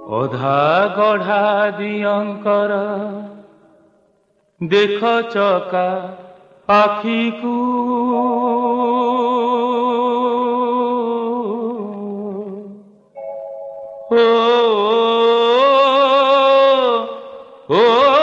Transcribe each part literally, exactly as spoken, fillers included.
ଅଧା ଗଢ଼ା ଦିଅଙ୍କର ଦେଖ ଚକା ଆଖିକୁ ଓ ଓ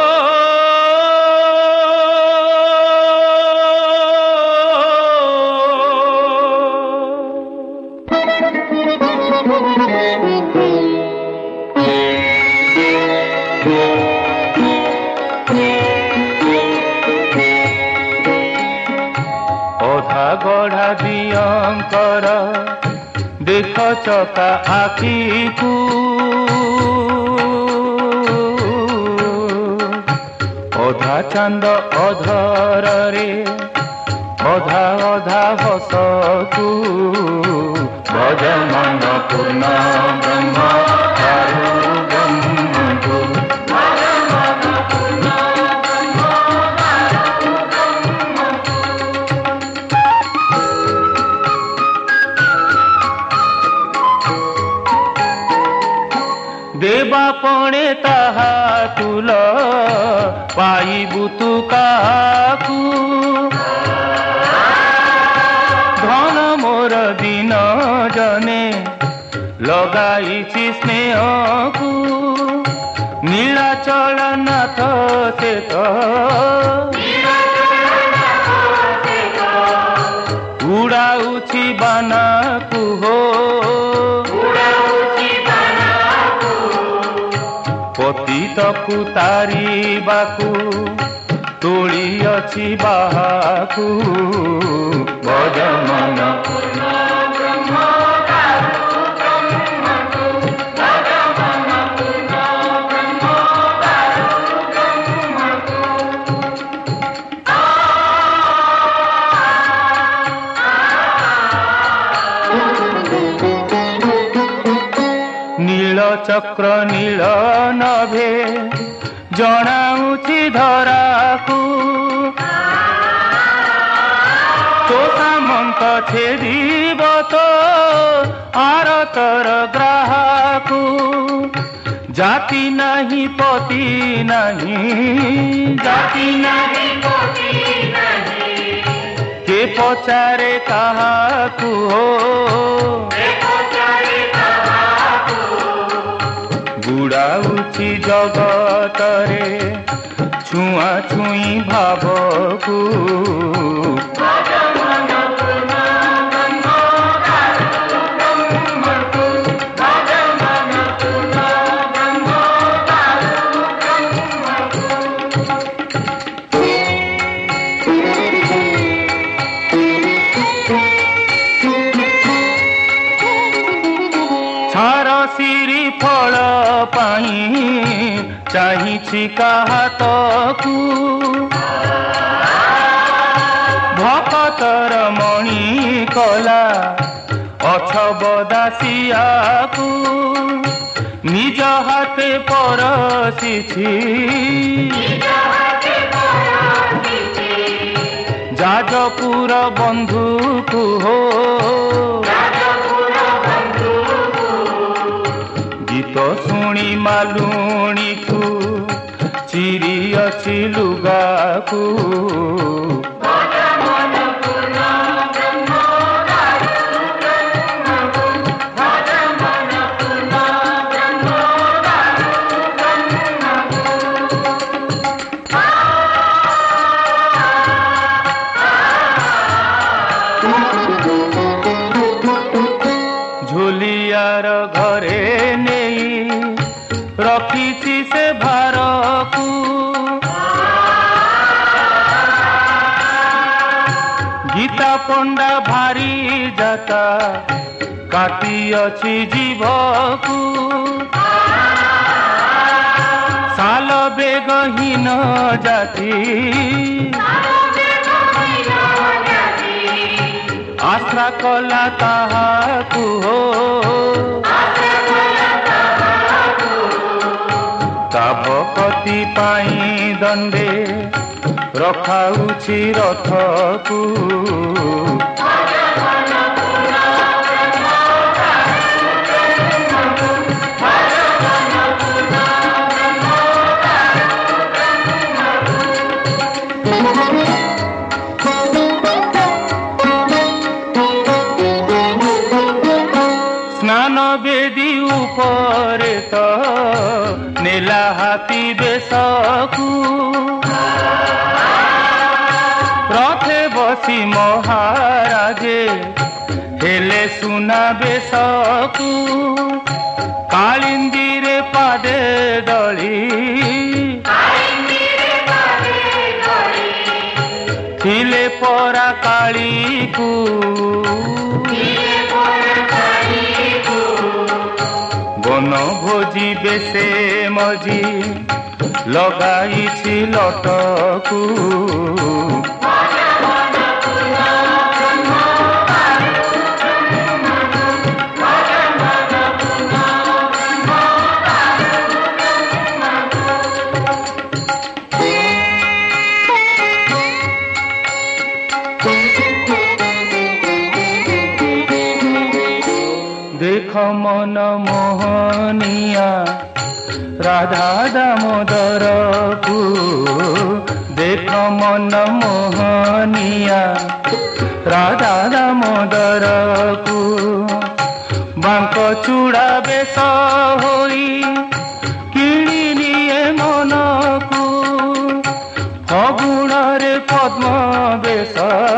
ଅଧା ଗଢ଼ା ଦିଅଙ୍କର ଦେଖ ଚକା ଆଖିକୁ ଅଧା ଚାନ୍ଦ ଅଧରରେ ଅଧା ଅଧା ହସକୁ ଭଜ ମନ ପୂର୍ଣ୍ଣ ବ୍ରହ୍ମ ଚାରୁ ବ୍ରହ୍ମକୁ देवा पणे ताहा तुल पाइबु तु काकू धन मोर दिन जने लगाइछि स्नेहकू नीलाचल नाथ से तो उड़ाउछि बानाकू हो पतितकु तारिबाकू तोली अछि बाहाकू भज मन नील चक्र नील नभे जनाऊछि धराकू तो सामंत छेदिब तो आरतर ग्राहकू जाति नहीं पति नहीं जाति नहीं पति नहीं के पचारे काहाकू हो बुड़ाउछि जगतरे छुआ छुई भावकू सिरी फल पाई चाहिछि काहातकू भक्तर मणि कला अछब दासियाकू निज हाथे परसिछि जाजपुर बंधुकू हो गीत शुणी मालुणी को चिरी अछि लुगाकू झोलियार घरे रखिछि से भारकू गीता पंडा भारी जाता काटी अछि जीवकू साल बेगहीन जाति आश्रा कला ताहाकू हो भक्ति पाई दंडे रखाउछि रथकू भज मन ପରେ ତ ନେଲା ହାତୀ ବେଶକୁ ରଥେ ବସି ମହାରାଜେ ହେଲେ ସୁନା ବେଶକୁ କାଳିନ୍ଦୀରେ ପାଦେ ଦଳି ଥିଲେ ପରା କାଳୀକୁ ବନ ଭୋଜି ବେଶେ ମଜି ଲଗାଇଛି ଲଟକୁ देख मन मोहनिया राधा दामोदर को देख मन मोहनिया राधा दामोदर को बांक चूड़ा बेश होई किणी निये मन को फगुण रे पद्म बेश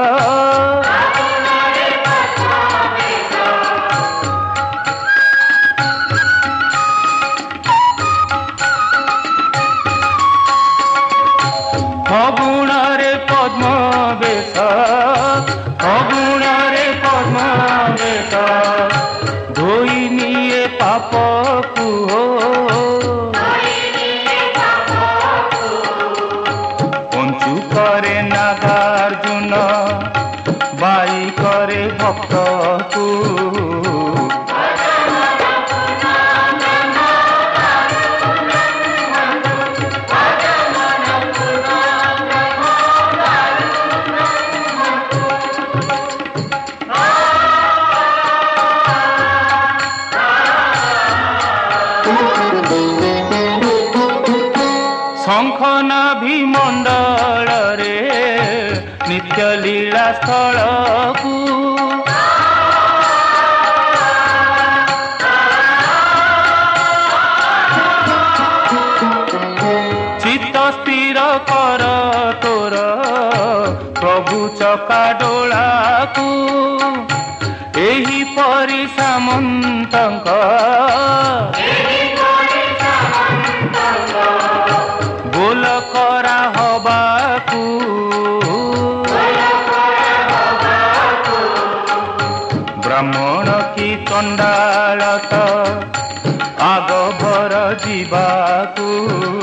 फगुणरे पद्म बेश फगुणरे पद्म बेश धोई निये पापकु पंचु करे नागार्जुन बाई करे भक्तकु शंख नाभि मंडल रे नित्य लीला स्थल को चित्त स्थिर कर तोर प्रभु चका डोला को एही परि सामंतंक बोल करा हबाकू ब्राह्मण की चंडाल तो आग भर जीवाकू